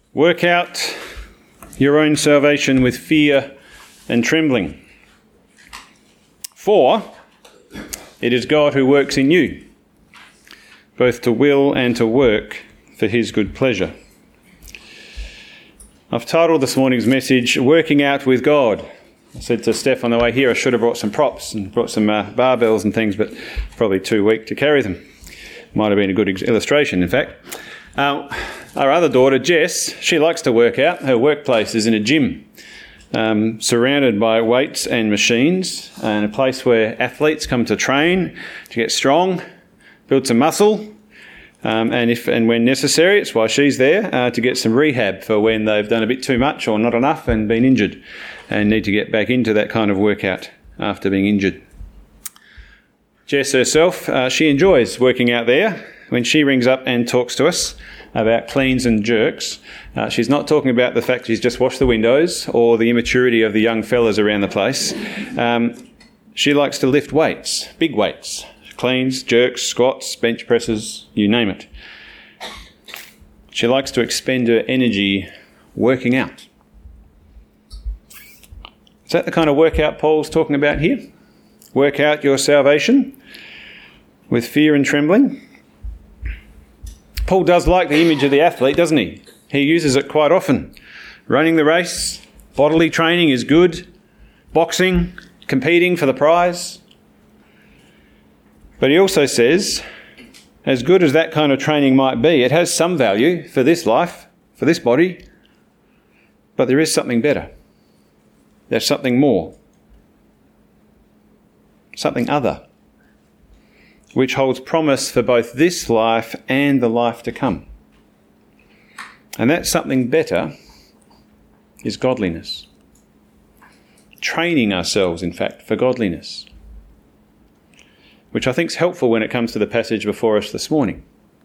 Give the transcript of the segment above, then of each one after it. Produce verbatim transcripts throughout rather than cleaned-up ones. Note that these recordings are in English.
Work out your own salvation with fear and trembling. For it is God who works in you, both to will and to work for his good pleasure. I've titled this morning's message, Working Out with God. I said to Steph on the way here I should have brought some props and brought some uh, barbells and things, but probably too weak to carry them. Might have been a good ex- illustration, in fact. Uh, our other daughter, Jess, she likes to work out. Her workplace is in a gym, um, surrounded by weights and machines, and a place where athletes come to train, to get strong, build some muscle, um, and if and when necessary, it's why she's there, uh, to get some rehab for when they've done a bit too much or not enough and been injured and need to get back into that kind of workout after being injured. Jess herself, uh, she enjoys working out there. When she rings up and talks to us about cleans and jerks, uh, she's not talking about the fact she's just washed the windows or the immaturity of the young fellas around the place. Um, she likes to lift weights, big weights, cleans, jerks, squats, bench presses, you name it. She likes to expend her energy working out. Is that the kind of workout Paul's talking about here? Work out your salvation with fear and trembling. Paul does like the image of the athlete, doesn't he? He uses it quite often. Running the race, bodily training is good, boxing, competing for the prize. But he also says, as good as that kind of training might be, it has some value for this life, for this body, but there is something better. There's something more, something other, which holds promise for both this life and the life to come. And that something better is godliness. Training ourselves, in fact, for godliness, which I think is helpful when it comes to the passage before us this morning.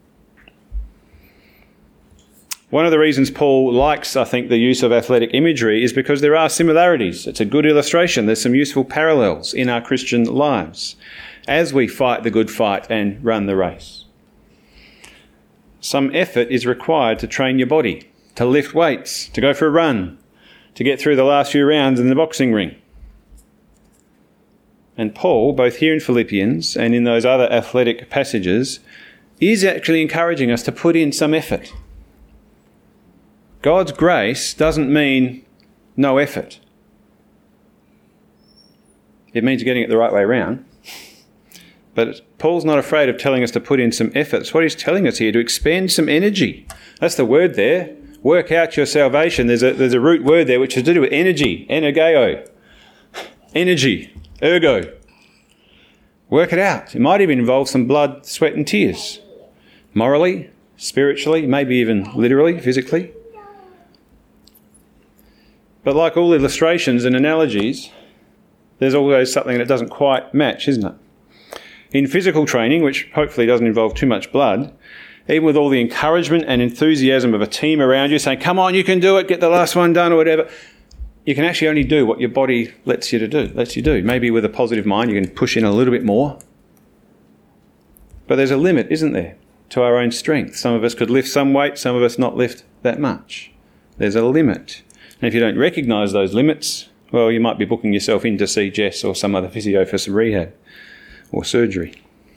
One of the reasons Paul likes, I think, the use of athletic imagery is because there are similarities. It's a good illustration. There's some useful parallels in our Christian lives as we fight the good fight and run the race. Some effort is required to train your body, to lift weights, to go for a run, to get through the last few rounds in the boxing ring. And Paul, both here in Philippians and in those other athletic passages, is actually encouraging us to put in some effort. God's grace doesn't mean no effort. It means getting it the right way around. But Paul's not afraid of telling us to put in some effort. It's what he's telling us here, to expend some energy. That's the word there. Work out your salvation. There's a, there's a root word there which has to do with energy. Energeo. Energy. Ergo. Work it out. It might even involve some blood, sweat and tears. Morally, spiritually, maybe even literally, physically. But like all illustrations and analogies, there's always something that doesn't quite match, isn't it? In physical training, which hopefully doesn't involve too much blood, even with all the encouragement and enthusiasm of a team around you saying, come on, you can do it, get the last one done or whatever, you can actually only do what your body lets you to do, lets you do. Maybe with a positive mind you can push in a little bit more. But there's a limit, isn't there, to our own strength. Some of us could lift some weight, some of us not lift that much. There's a limit. And if you don't recognise those limits, well, you might be booking yourself in to see Jess or some other physio for some rehab or surgery.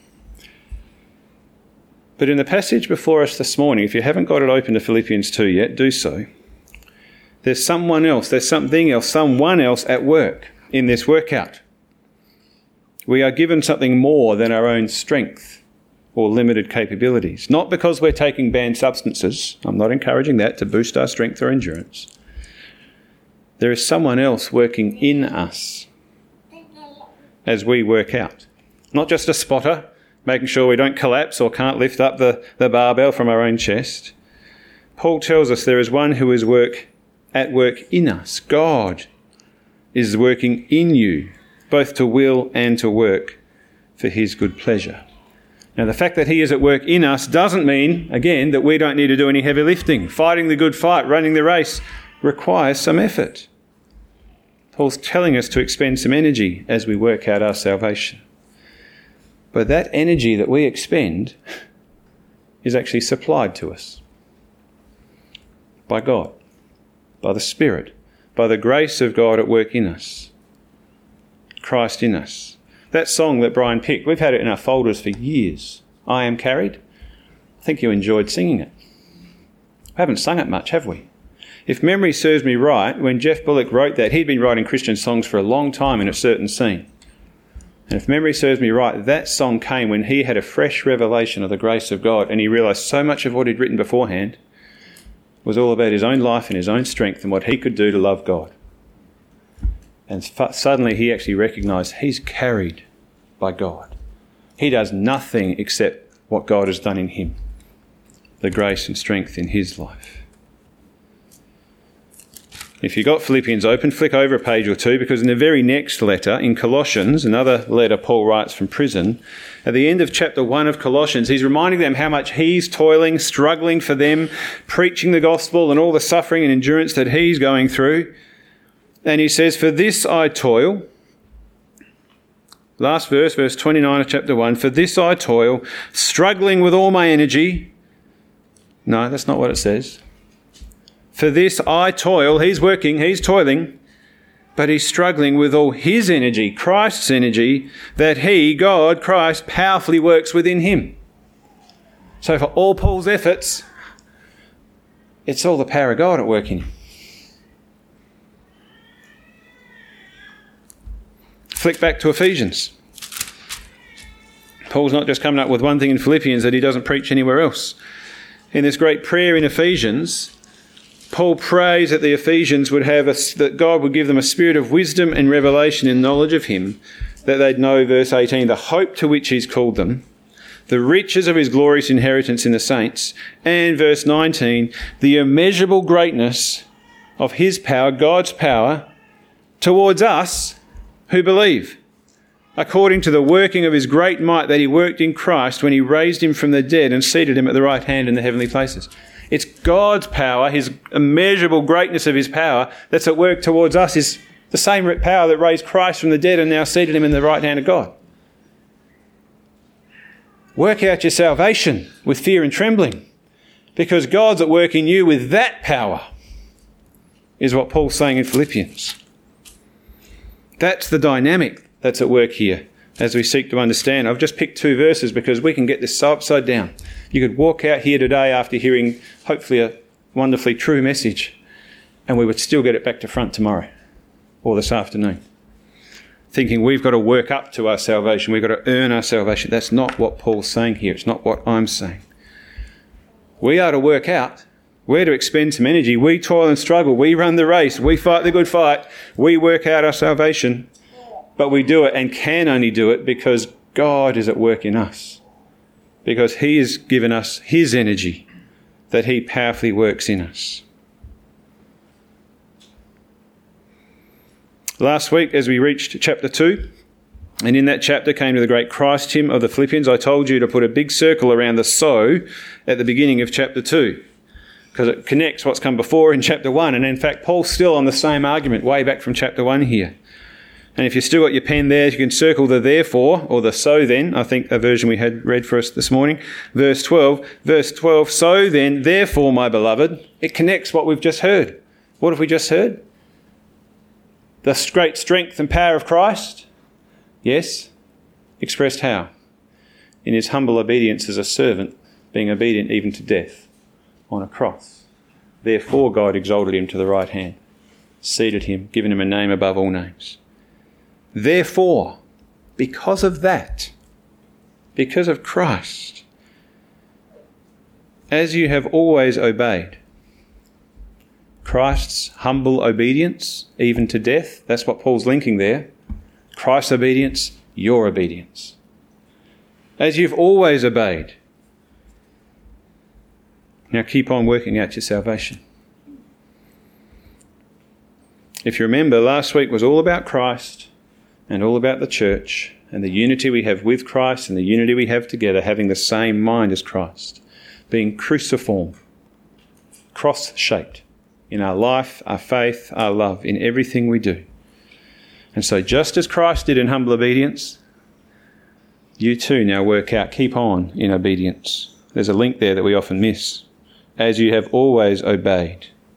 But in the passage before us this morning, if you haven't got it open to Philippians two yet, do so. There's someone else, there's something else, someone else at work in this workout. We are given something more than our own strength or limited capabilities. Not because we're taking banned substances. I'm not encouraging that to boost our strength or endurance. There is someone else working in us as we work out. Not just a spotter, making sure we don't collapse or can't lift up the, the barbell from our own chest. Paul tells us there is one who is work at work in us. God is working in you, both to will and to work for his good pleasure. Now, the fact that he is at work in us doesn't mean, again, that we don't need to do any heavy lifting. Fighting the good fight, running the race, requires some effort. Paul's telling us to expend some energy as we work out our salvation. But that energy that we expend is actually supplied to us. by God, by the Spirit, by the grace of God at work in us. Christ in us. That song that Brian picked, we've had it in our folders for years. I Am Carried. I think you enjoyed singing it. We haven't sung it much, have we? If memory serves me right, when Jeff Bullock wrote that, he'd been writing Christian songs for a long time in a certain scene. And if memory serves me right, that song came when he had a fresh revelation of the grace of God, and he realised so much of what he'd written beforehand was all about his own life and his own strength and what he could do to love God. And f- suddenly he actually recognised he's carried by God. He does nothing except what God has done in him, the grace and strength in his life. If you've got Philippians open, flick over a page or two, because in the very next letter, in Colossians, another letter Paul writes from prison, at the end of chapter one of Colossians, he's reminding them how much he's toiling, struggling for them, preaching the gospel and all the suffering and endurance that he's going through. And he says, "For this I toil," last verse, verse twenty-nine of chapter one, "For this I toil, struggling with all my energy." No, that's not what it says. For this I toil. He's working, he's toiling, but he's struggling with all his energy, Christ's energy, that he, God, Christ, powerfully works within him. So for all Paul's efforts, it's all the power of God at work in him. Flick back to Ephesians. Paul's not just coming up with one thing in Philippians that he doesn't preach anywhere else. In this great prayer in Ephesians, Paul prays that the Ephesians would have, a, that God would give them a spirit of wisdom and revelation and knowledge of him, that they'd know, verse eighteen, the hope to which he's called them, the riches of his glorious inheritance in the saints, and verse nineteen, the immeasurable greatness of his power, God's power, towards us who believe, according to the working of his great might that he worked in Christ when he raised him from the dead and seated him at the right hand in the heavenly places. It's God's power, his immeasurable greatness of his power, that's at work towards us. Is the same power that raised Christ from the dead and now seated him in the right hand of God. Work out your salvation with fear and trembling, because God's at work in you with that power, is what Paul's saying in Philippians. That's the dynamic that's at work here as we seek to understand. I've just picked two verses because we can get this so upside down. You could walk out here today after hearing hopefully a wonderfully true message, and we would still get it back to front tomorrow or this afternoon, thinking we've got to work up to our salvation, we've got to earn our salvation. That's not what Paul's saying here. It's not what I'm saying. We are to work out. We're to expend some energy. We toil and struggle. We run the race. We fight the good fight. We work out our salvation. But we do it and can only do it because God is at work in us. Because he has given us his energy that he powerfully works in us. Last week, as we reached chapter two, and in that chapter came to the great Christ hymn of the Philippians, I told you to put a big circle around the so at the beginning of chapter two, because it connects what's come before in chapter one. And in fact, Paul's still on the same argument way back from chapter one here. And if you've still got your pen there, you can circle the therefore, or the so then, I think a version we had read for us this morning. Verse twelve, verse twelve, so then, therefore, my beloved, it connects what we've just heard. What have we just heard? The great strength and power of Christ? Yes. Expressed how? In his humble obedience as a servant, being obedient even to death on a cross. Therefore God exalted him to the right hand, seated him, given him a name above all names. Therefore, because of that, because of Christ, as you have always obeyed, Christ's humble obedience, even to death, that's what Paul's linking there. Christ's obedience, your obedience. As you've always obeyed. Now keep on working out your salvation. If you remember, last week was all about Christ and all about the church and the unity we have with Christ and the unity we have together, having the same mind as Christ, being cruciform, cross-shaped in our life, our faith, our love, in everything we do. And so just as Christ did in humble obedience, you too now work out, keep on in obedience. There's a link there that we often miss. As you have always obeyed.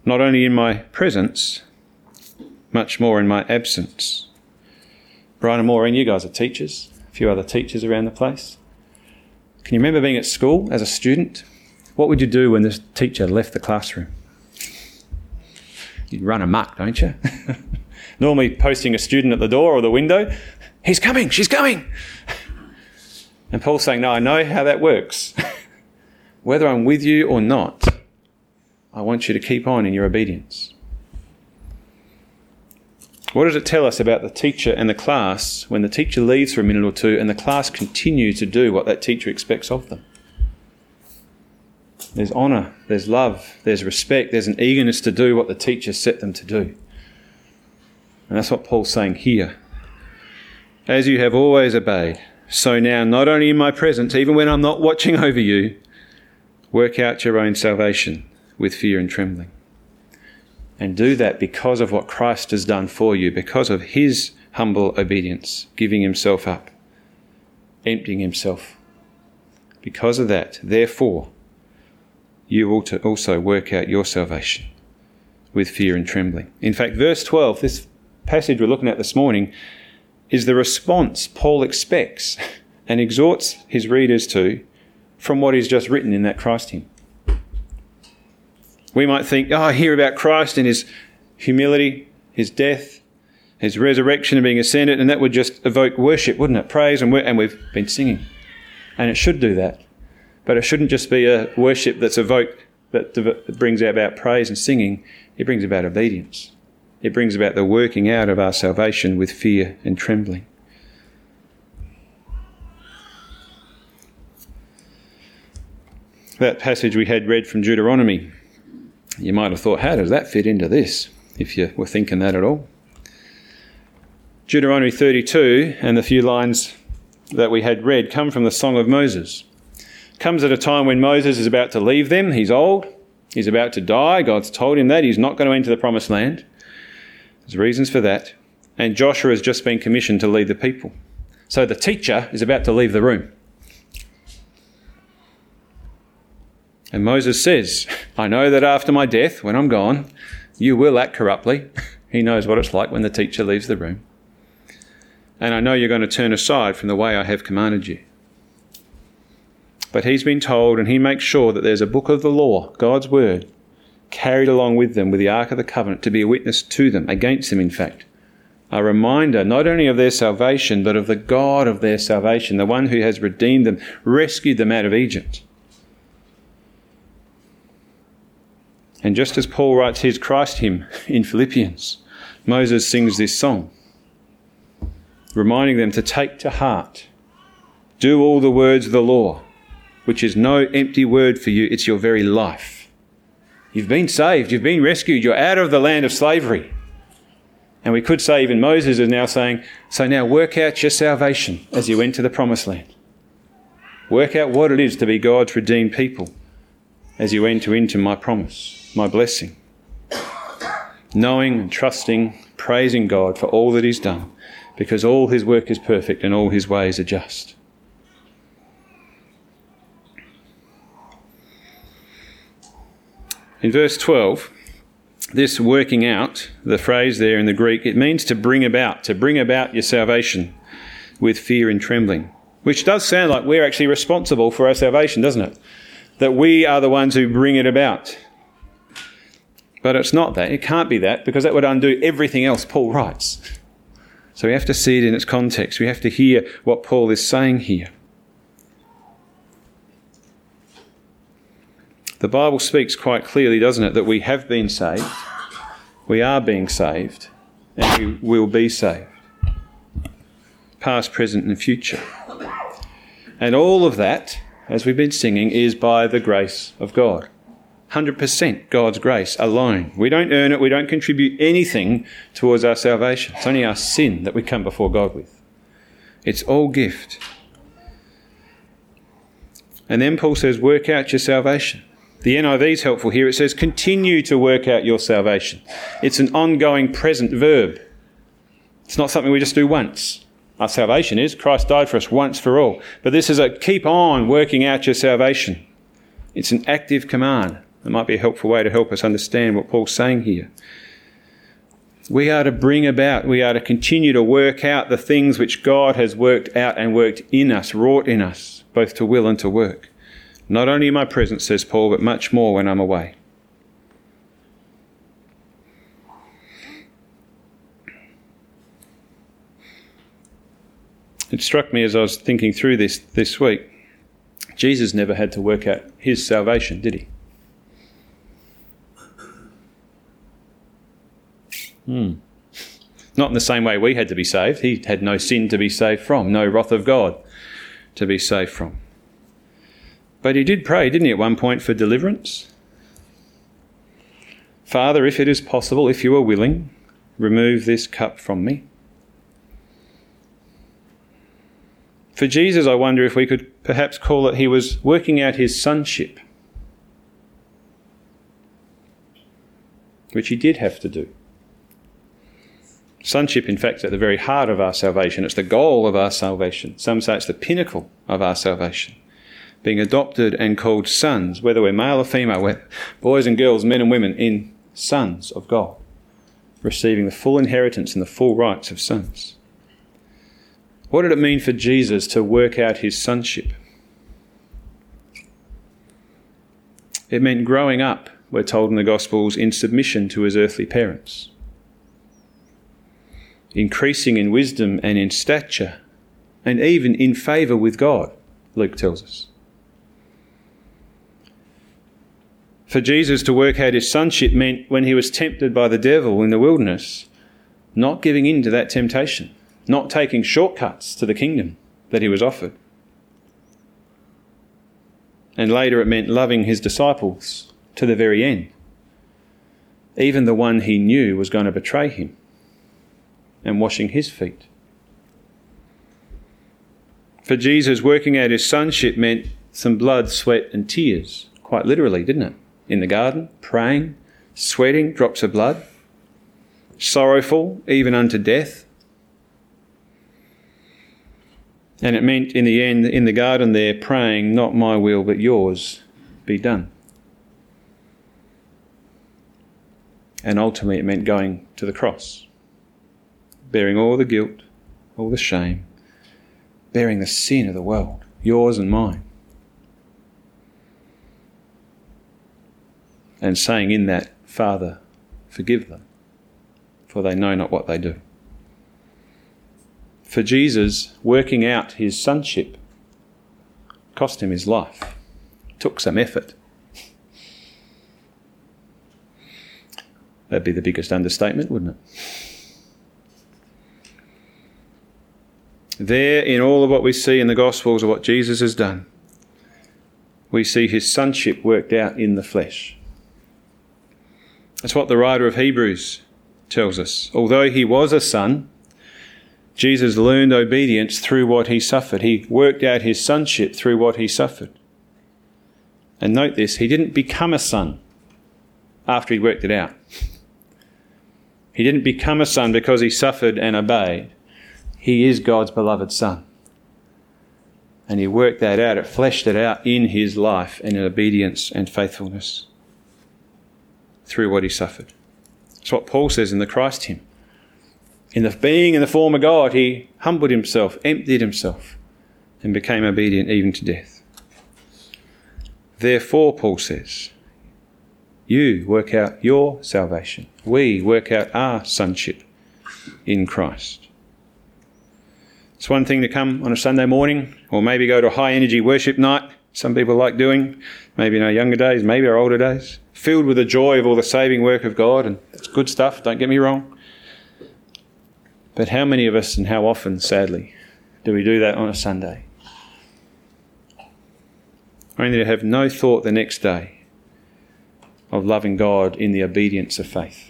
not only in my presence, much more in my absence. Brian and Maureen, you guys are teachers, a few other teachers around the place. Can you remember being at school as a student? What would you do when the teacher left the classroom? You'd run amok, don't you? Normally posting a student at the door or the window, he's coming, she's coming. And Paul's saying, no, I know how that works. Whether I'm with you or not, I want you to keep on in your obedience. What does it tell us about the teacher and the class when the teacher leaves for a minute or two and the class continue to do what that teacher expects of them? There's honour, there's love, there's respect, there's an eagerness to do what the teacher set them to do. And that's what Paul's saying here. As you have always obeyed, so now, not only in my presence, even when I'm not watching over you, work out your own salvation with fear and trembling. And do that because of what Christ has done for you, because of his humble obedience, giving himself up, emptying himself. Because of that, therefore, you ought to also work out your salvation with fear and trembling. In fact, verse twelve, this passage we're looking at this morning, is the response Paul expects and exhorts his readers to from what he's just written in that Christ hymn. We might think, oh, I hear about Christ and his humility, his death, his resurrection and being ascended, and that would just evoke worship, wouldn't it? Praise, and, and we've been singing. And it should do that. But it shouldn't just be a worship that's evoked, that, that brings about praise and singing. It brings about obedience. It brings about the working out of our salvation with fear and trembling. That passage we had read from Deuteronomy, you might have thought, how does that fit into this, if you were thinking that at all? Deuteronomy thirty-two and the few lines that we had read come from the Song of Moses. Comes at a time when Moses is about to leave them. He's old. He's about to die. God's told him that. He's not going to enter the promised land. There's reasons for that. And Joshua has just been commissioned to lead the people. So the teacher is about to leave the room. And Moses says, I know that after my death, when I'm gone, you will act corruptly. He knows what it's like when the teacher leaves the room. And I know you're going to turn aside from the way I have commanded you. But he's been told, and he makes sure that there's a book of the law, God's word, carried along with them with the Ark of the Covenant to be a witness to them, against them in fact. A reminder not only of their salvation, but of the God of their salvation, the one who has redeemed them, rescued them out of Egypt. And just as Paul writes his Christ hymn in Philippians, Moses sings this song, reminding them to take to heart, do all the words of the law, which is no empty word for you, it's your very life. You've been saved, you've been rescued, you're out of the land of slavery. And we could say even Moses is now saying, so now work out your salvation as you enter the promised land. Work out what it is to be God's redeemed people as you enter into my promise, my blessing. Knowing and trusting, praising God for all that he's done, because all his work is perfect and all his ways are just. In verse twelve, this working out, the phrase there in the Greek, it means to bring about, to bring about your salvation with fear and trembling, which does sound like we're actually responsible for our salvation, doesn't it? That we are the ones who bring it about. But it's not that. It can't be that, because that would undo everything else Paul writes. So we have to see it in its context. We have to hear what Paul is saying here. The Bible speaks quite clearly, doesn't it, that we have been saved, we are being saved, and we will be saved. Past, present and future. And all of that, as we've been singing, is by the grace of God. one hundred percent God's grace alone. We don't earn it, we don't contribute anything towards our salvation. It's only our sin that we come before God with. It's all gift. And then Paul says, work out your salvation. The N I V is helpful here. It says, continue to work out your salvation. It's an ongoing present verb. It's not something we just do once. Our salvation is, Christ died for us once for all. But this is a keep on working out your salvation. It's an active command. It might be a helpful way to help us understand what Paul's saying here. We are to bring about, we are to continue to work out the things which God has worked out and worked in us, wrought in us, both to will and to work. Not only in my presence, says Paul, but much more when I'm away. It struck me as I was thinking through this this week, Jesus never had to work out his salvation, did he? Hmm. Not in the same way we had to be saved. He had no sin to be saved from, no wrath of God to be saved from. But he did pray, didn't he, at one point for deliverance? Father, if it is possible, if you are willing, remove this cup from me. For Jesus, I wonder if we could perhaps call it he was working out his sonship, which he did have to do. Sonship, in fact, is at the very heart of our salvation. It's the goal of our salvation. Some say it's the pinnacle of our salvation. Being adopted and called sons, whether we're male or female, we're boys and girls, men and women, in sons of God, receiving the full inheritance and the full rights of sons. What did it mean for Jesus to work out his sonship? It meant growing up, we're told in the Gospels, in submission to his earthly parents. Increasing in wisdom and in stature, and even in favour with God, Luke tells us. For Jesus to work out his sonship meant when he was tempted by the devil in the wilderness, not giving in to that temptation, not taking shortcuts to the kingdom that he was offered. And later it meant loving his disciples to the very end, even the one he knew was going to betray him, and washing his feet. For Jesus, working out his sonship meant some blood, sweat and tears, quite literally, didn't it? In the garden, praying, sweating drops of blood, sorrowful even unto death. And it meant in the end, in the garden there, praying, not my will but yours be done. And ultimately it meant going to the cross, bearing all the guilt, all the shame, bearing the sin of the world, yours and mine. And saying in that, Father, forgive them, for they know not what they do. For Jesus, working out his sonship cost him his life. Took some effort. That'd be the biggest understatement, wouldn't it? There, in all of what we see in the Gospels of what Jesus has done, we see his sonship worked out in the flesh. That's what the writer of Hebrews tells us. Although he was a son, Jesus learned obedience through what he suffered. He worked out his sonship through what he suffered. And note this, he didn't become a son after he worked it out. He didn't become a son because he suffered and obeyed. He is God's beloved son. And he worked that out, it fleshed it out in his life and in obedience and faithfulness through what he suffered. That's what Paul says in the Christ hymn. In the being in the form of God, he humbled himself, emptied himself, and became obedient even to death. Therefore, Paul says, you work out your salvation. We work out our sonship in Christ. It's one thing to come on a Sunday morning, or maybe go to a high-energy worship night, some people like doing, maybe in our younger days, maybe our older days, filled with the joy of all the saving work of God, and it's good stuff, don't get me wrong. But how many of us and how often, sadly, do we do that on a Sunday? Only to have no thought the next day of loving God in the obedience of faith,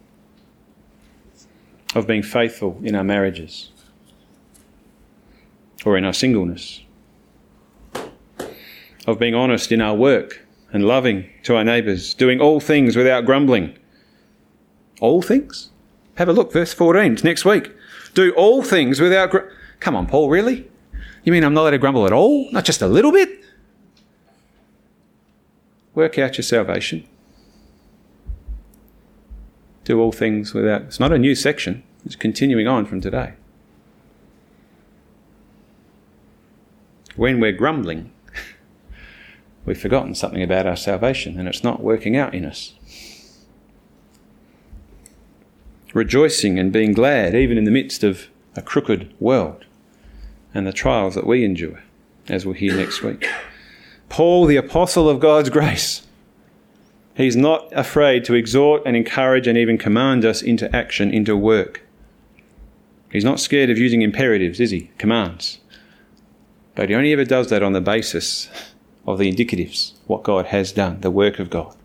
of being faithful in our marriages or in our singleness, of being honest in our work and loving to our neighbours, doing all things without grumbling. All things? Have a look, verse fourteen, it's next week. Do all things without... Gr- Come on, Paul, really? You mean I'm not allowed to grumble at all? Not just a little bit? Work out your salvation. Do all things without... It's not a new section. It's continuing on from today. When we're grumbling, we've forgotten something about our salvation and it's not working out in us. Rejoicing and being glad even in the midst of a crooked world and the trials that we endure, as we'll hear next week. Paul, the apostle of God's grace, he's not afraid to exhort and encourage and even command us into action, into work. He's not scared of using imperatives, is he? Commands. But he only ever does that on the basis of the indicatives, what God has done, the work of God.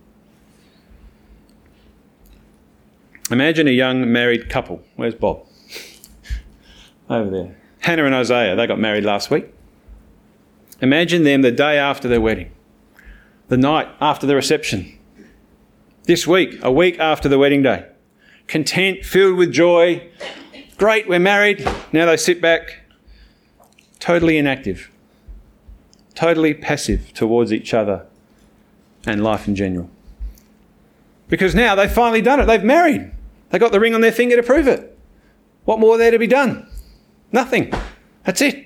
Imagine a young married couple. Where's Bob? Over there. Hannah and Isaiah, they got married last week. Imagine them the day after their wedding, the night after the reception. This week, a week after the wedding day. Content, filled with joy. Great, we're married. Now they sit back, totally inactive, totally passive towards each other and life in general. Because now they've finally done it. They've married. They got the ring on their finger to prove it. What more there to be done? Nothing. That's it.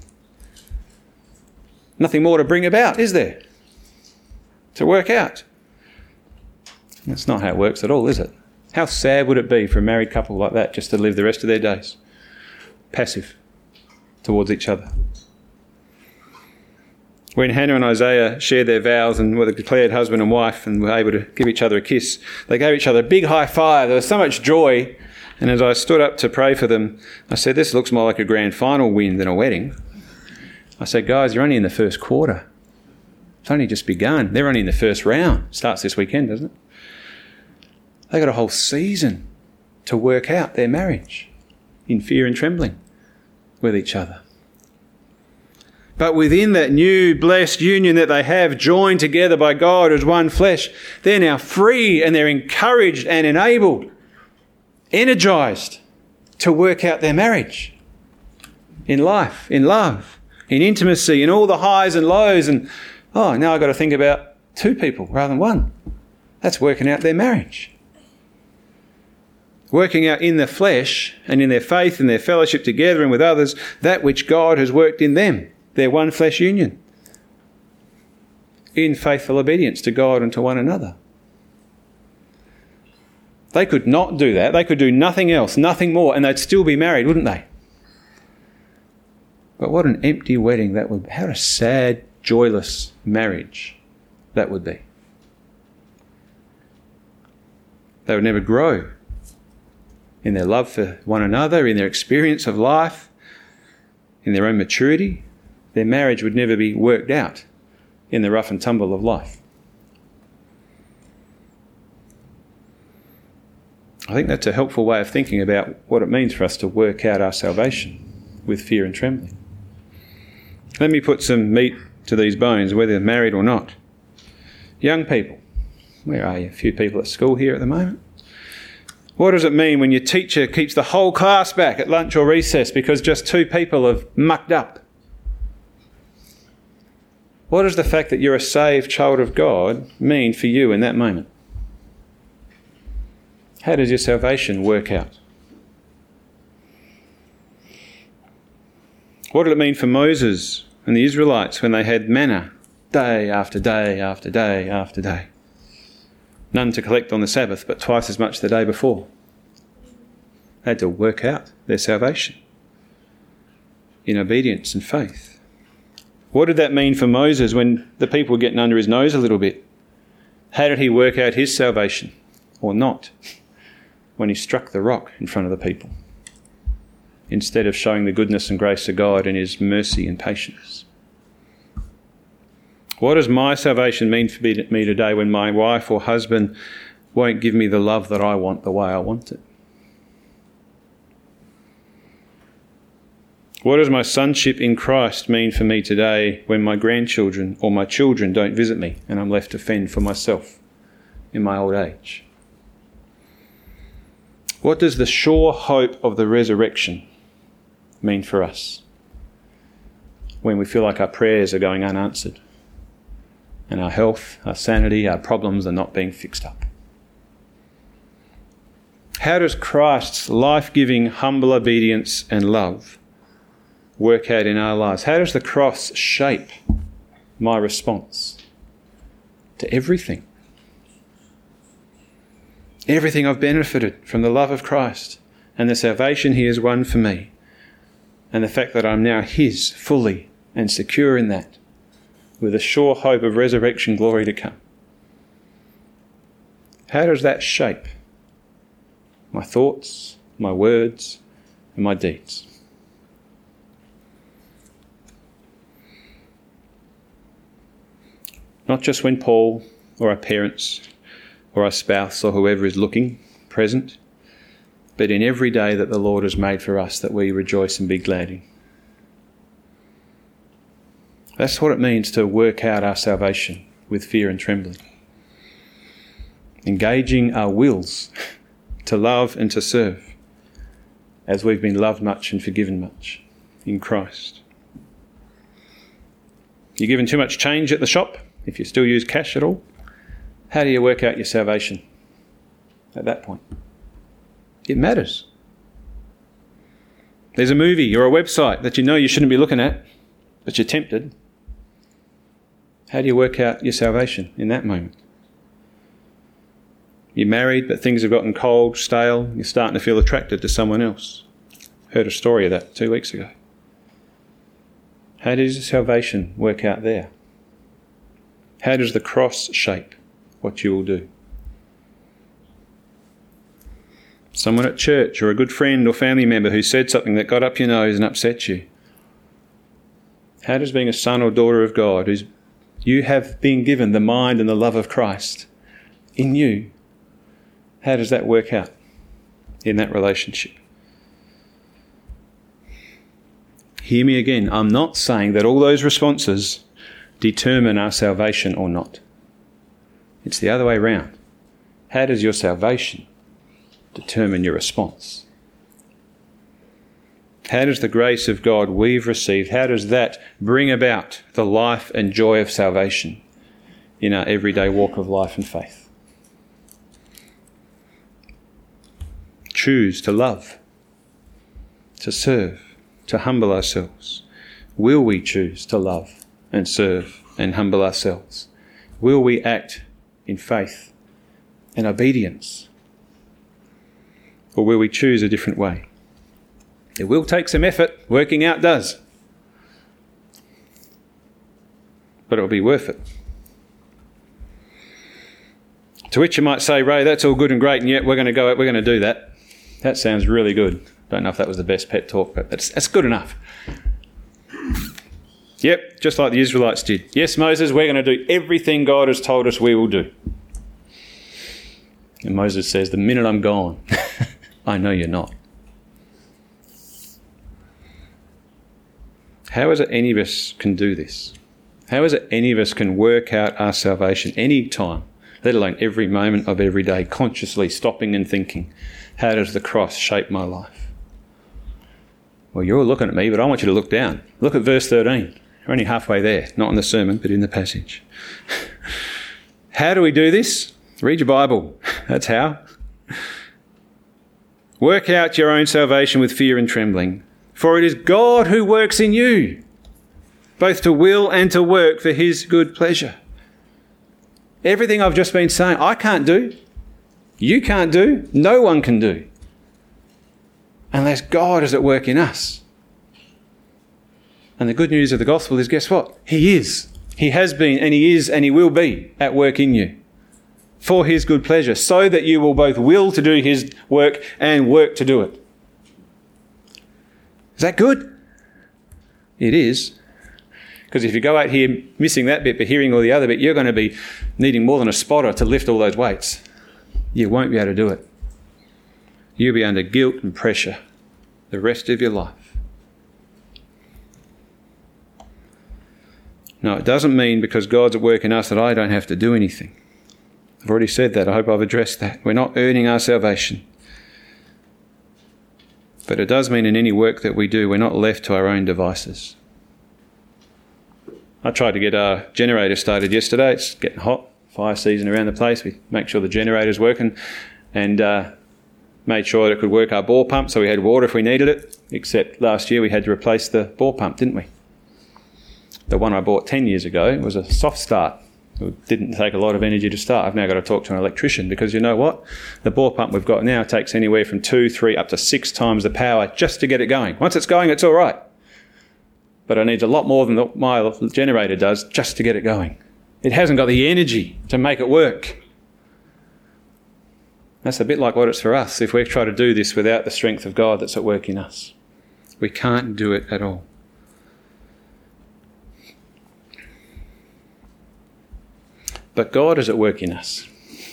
Nothing more to bring about, is there? To work out. That's not how it works at all, is it? How sad would it be for a married couple like that just to live the rest of their days passive towards each other? When Hannah and Isaiah shared their vows and were declared husband and wife and were able to give each other a kiss, they gave each other a big high five. There was so much joy. And as I stood up to pray for them, I said, this looks more like a grand final win than a wedding. I said, guys, you're only in the first quarter. It's only just begun. They're only in the first round. Starts this weekend, doesn't it? They got a whole season to work out their marriage in fear and trembling with each other. But within that new blessed union that they have, joined together by God as one flesh, they're now free and they're encouraged and enabled, energized to work out their marriage in life, in love, in intimacy, in all the highs and lows. And, oh, now I've got to think about two people rather than one. That's working out their marriage. Working out in the flesh and in their faith and their fellowship together and with others, that which God has worked in them, their one flesh union, in faithful obedience to God and to one another. They could not do that. They could do nothing else, nothing more, and they'd still be married, wouldn't they? But what an empty wedding that would be. How a sad, joyless marriage that would be. They would never grow in their love for one another, in their experience of life, in their own maturity. Their marriage would never be worked out in the rough and tumble of life. I think that's a helpful way of thinking about what it means for us to work out our salvation with fear and trembling. Let me put some meat to these bones, whether they're married or not. Young people, where are you? A few people at school here at the moment. What does it mean when your teacher keeps the whole class back at lunch or recess because just two people have mucked up? What does the fact that you're a saved child of God mean for you in that moment? How does your salvation work out? What did it mean for Moses and the Israelites when they had manna day after day after day after day? None to collect on the Sabbath, but twice as much the day before. They had to work out their salvation in obedience and faith. What did that mean for Moses when the people were getting under his nose a little bit? How did he work out his salvation, or not, when he struck the rock in front of the people, instead of showing the goodness and grace of God and his mercy and patience? What does my salvation mean for me today when my wife or husband won't give me the love that I want the way I want it? What does my sonship in Christ mean for me today when my grandchildren or my children don't visit me and I'm left to fend for myself in my old age? What does the sure hope of the resurrection mean for us when we feel like our prayers are going unanswered and our health, our sanity, our problems are not being fixed up. How does Christ's life-giving, humble obedience and love work out in our lives? How does the cross shape my response to everything? Everything I've benefited from the love of Christ and the salvation he has won for me, and the fact that I'm now his fully and secure in that, with a sure hope of resurrection glory to come. How does that shape my thoughts, my words, and my deeds? Not just when Paul or our parents or our spouse or whoever is looking, present, but in every day that the Lord has made for us, that we rejoice and be glad in. That's what it means to work out our salvation with fear and trembling. Engaging our wills to love and to serve as we've been loved much and forgiven much in Christ. You're given too much change at the shop, if you still use cash at all. How do you work out your salvation at that point? It matters. There's a movie or a website that you know you shouldn't be looking at, but you're tempted. How do you work out your salvation in that moment? You're married, but things have gotten cold, stale. You're starting to feel attracted to someone else. Heard a story of that two weeks ago. How does your salvation work out there? How does the cross shape what you will do? Someone at church or a good friend or family member who said something that got up your nose and upset you. How does being a son or daughter of God, who's you have been given the mind and the love of Christ in you, how does that work out in that relationship? Hear me again. I'm not saying that all those responses determine our salvation or not. It's the other way around. How does your salvation determine your response? How does the grace of God we've received, how does that bring about the life and joy of salvation in our everyday walk of life and faith? Choose to love, to serve, to humble ourselves. Will we choose to love and serve and humble ourselves? Will we act in faith and obedience? Or will we choose a different way? It will take some effort. Working out does. But it will be worth it. To which you might say, Ray, that's all good and great, and yet we're going to go, we're going to do that. That sounds really good. Don't know if that was the best pep talk, but that's, that's good enough. Yep, just like the Israelites did. Yes, Moses, we're going to do everything God has told us we will do. And Moses says, the minute I'm gone, I know you're not. How is it any of us can do this? How is it any of us can work out our salvation any time, let alone every moment of every day, consciously stopping and thinking, how does the cross shape my life? Well, you're all looking at me, but I want you to look down. Look at verse thirteen. We're only halfway there, not in the sermon, but in the passage. How do we do this? Read your Bible. That's how. Work out your own salvation with fear and trembling. For it is God who works in you, both to will and to work for his good pleasure. Everything I've just been saying, I can't do. You can't do. No one can do. Unless God is at work in us. And the good news of the gospel is, guess what? He is. He has been and he is and he will be at work in you for his good pleasure, so that you will both will to do his work and work to do it. Is that good? It is. Because if you go out here missing that bit but hearing all the other bit, you're going to be needing more than a spotter to lift all those weights. You won't be able to do it. You'll be under guilt and pressure the rest of your life. No, it doesn't mean because God's at work in us that I don't have to do anything. I've already said that. I hope I've addressed that. We're not earning our salvation. But it does mean in any work that we do, we're not left to our own devices. I tried to get our generator started yesterday. It's getting hot, fire season around the place. We make sure the generator's working, and uh, made sure that it could work our bore pump so we had water if we needed it, except last year we had to replace the bore pump, didn't we? The one I bought ten years ago was a soft start. It didn't take a lot of energy to start. I've now got to talk to an electrician because you know what? The bore pump we've got now takes anywhere from two, three, up to six times the power just to get it going. Once it's going, it's all right. But it needs a lot more than the, my generator does just to get it going. It hasn't got the energy to make it work. That's a bit like what it's for us if we try to do this without the strength of God that's at work in us. We can't do it at all. But God is at work in us.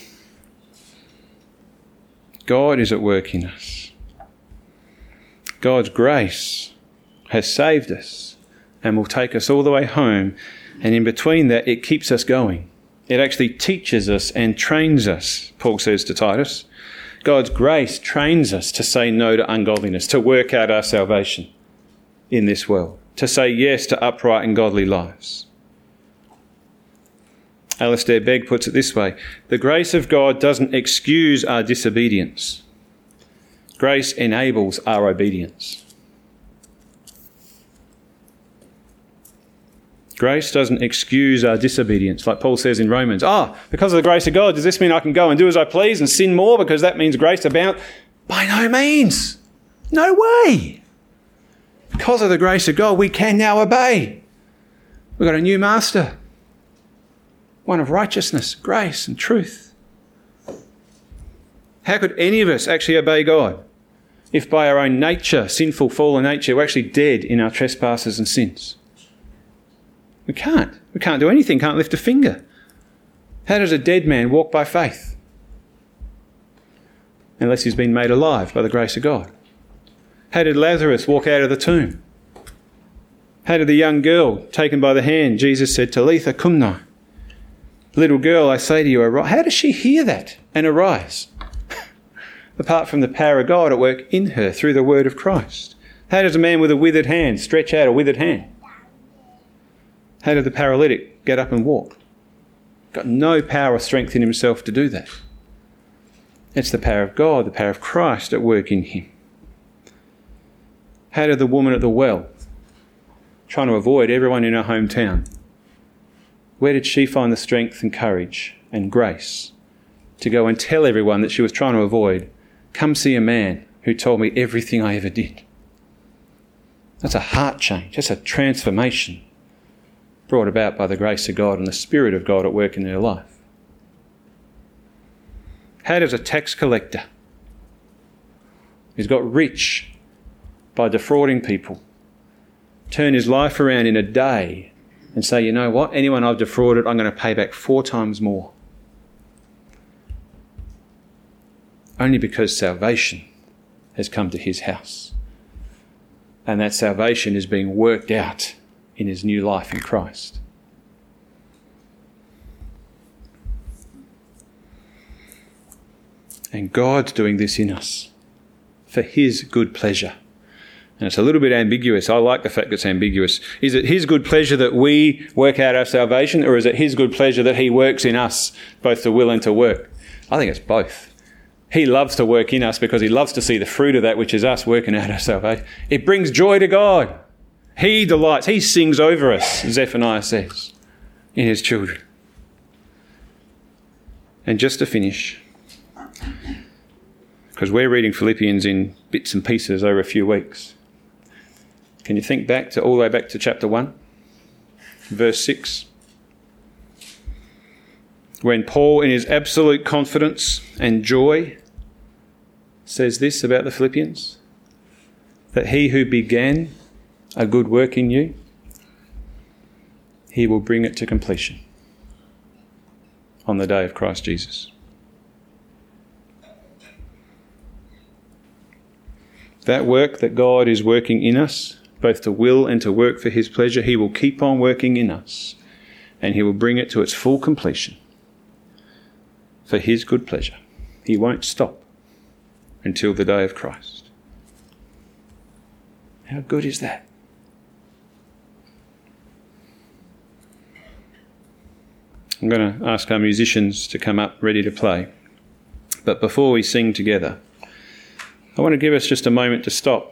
God is at work in us. God's grace has saved us and will take us all the way home. And in between that, it keeps us going. It actually teaches us and trains us, Paul says to Titus. God's grace trains us to say no to ungodliness, to work out our salvation in this world, to say yes to upright and godly lives. Alistair Begg puts it this way: the grace of God doesn't excuse our disobedience. Grace enables our obedience. Grace doesn't excuse our disobedience, like Paul says in Romans. Ah, oh, because of the grace of God, does this mean I can go and do as I please and sin more because that means grace abounds? By no means. No way. Because of the grace of God, we can now obey. We've got a new master. One of righteousness, grace and truth. How could any of us actually obey God if by our own nature, sinful, fallen nature, we're actually dead in our trespasses and sins? We can't. We can't do anything, can't lift a finger. How does a dead man walk by faith? Unless he's been made alive by the grace of God. How did Lazarus walk out of the tomb? How did the young girl taken by the hand, Jesus said, Talitha cumno? Little girl, I say to you, arise. How does she hear that and arise? Apart from the power of God at work in her through the word of Christ. How does a man with a withered hand stretch out a withered hand? How did the paralytic get up and walk? Got no power or strength in himself to do that. It's the power of God, the power of Christ at work in him. How did the woman at the well, trying to avoid everyone in her hometown, where did she find the strength and courage and grace to go and tell everyone that she was trying to avoid, come see a man who told me everything I ever did? That's a heart change. That's a transformation brought about by the grace of God and the Spirit of God at work in their life. How does a tax collector who's got rich by defrauding people turn his life around in a day and say, you know what, anyone I've defrauded, I'm going to pay back four times more? Only because salvation has come to his house. And that salvation is being worked out in his new life in Christ. And God's doing this in us for his good pleasure. And it's a little bit ambiguous. I like the fact that it's ambiguous. Is it his good pleasure that we work out our salvation, or is it his good pleasure that he works in us, both to will and to work? I think it's both. He loves to work in us because he loves to see the fruit of that, which is us working out our salvation. It brings joy to God. He delights. He sings over us, Zephaniah says, in his children. And just to finish, because we're reading Philippians in bits and pieces over a few weeks. Can you think back to all the way back to chapter one, verse six? When Paul, in his absolute confidence and joy, says this about the Philippians, that he who began a good work in you, he will bring it to completion on the day of Christ Jesus. That work that God is working in us, both to will and to work for his pleasure, he will keep on working in us, and he will bring it to its full completion for his good pleasure. He won't stop until the day of Christ. How good is that? I'm going to ask our musicians to come up ready to play. But before we sing together, I want to give us just a moment to stop.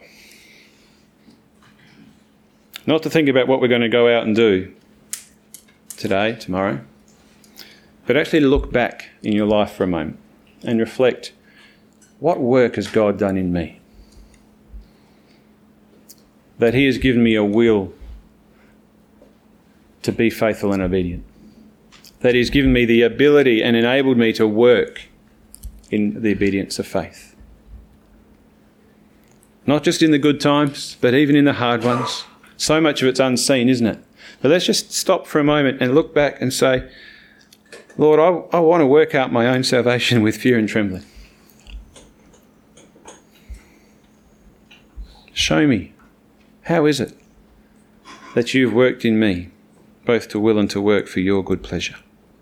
Not to think about what we're going to go out and do today, tomorrow, but actually to look back in your life for a moment and reflect, what work has God done in me? That he has given me a will to be faithful and obedient. That he's given me the ability and enabled me to work in the obedience of faith. Not just in the good times, but even in the hard ones. So much of it's unseen, isn't it? But let's just stop for a moment and look back and say, Lord, I, I want to work out my own salvation with fear and trembling. Show me, how is it that you've worked in me, both to will and to work for your good pleasure?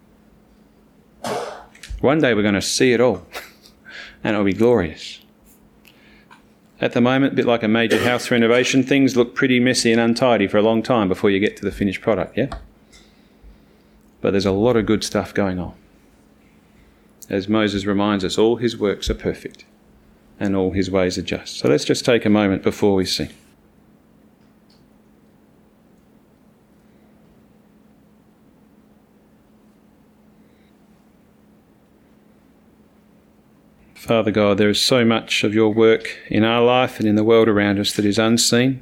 One day we're going to see it all, and it'll be glorious. At the moment, a bit like a major house renovation, things look pretty messy and untidy for a long time before you get to the finished product, yeah? But there's a lot of good stuff going on. As Moses reminds us, all his works are perfect and all his ways are just. So let's just take a moment before we sing. Father God, there is so much of your work in our life and in the world around us that is unseen.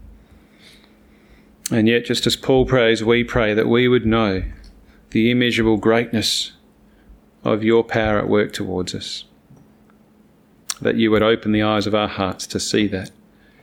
And yet, just as Paul prays, we pray that we would know the immeasurable greatness of your power at work towards us. That you would open the eyes of our hearts to see that.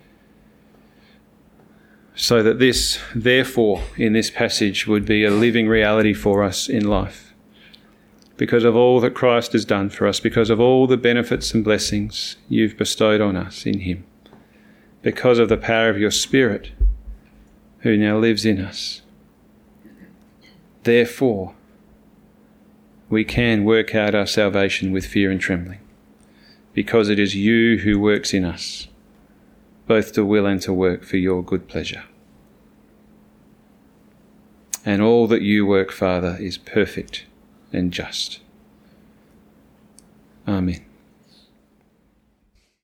So that this, therefore, in this passage would be a living reality for us in life. Because of all that Christ has done for us, because of all the benefits and blessings you've bestowed on us in him, because of the power of your Spirit who now lives in us. Therefore, we can work out our salvation with fear and trembling, because it is you who works in us, both to will and to work for your good pleasure. And all that you work, Father, is perfect and just. Amen.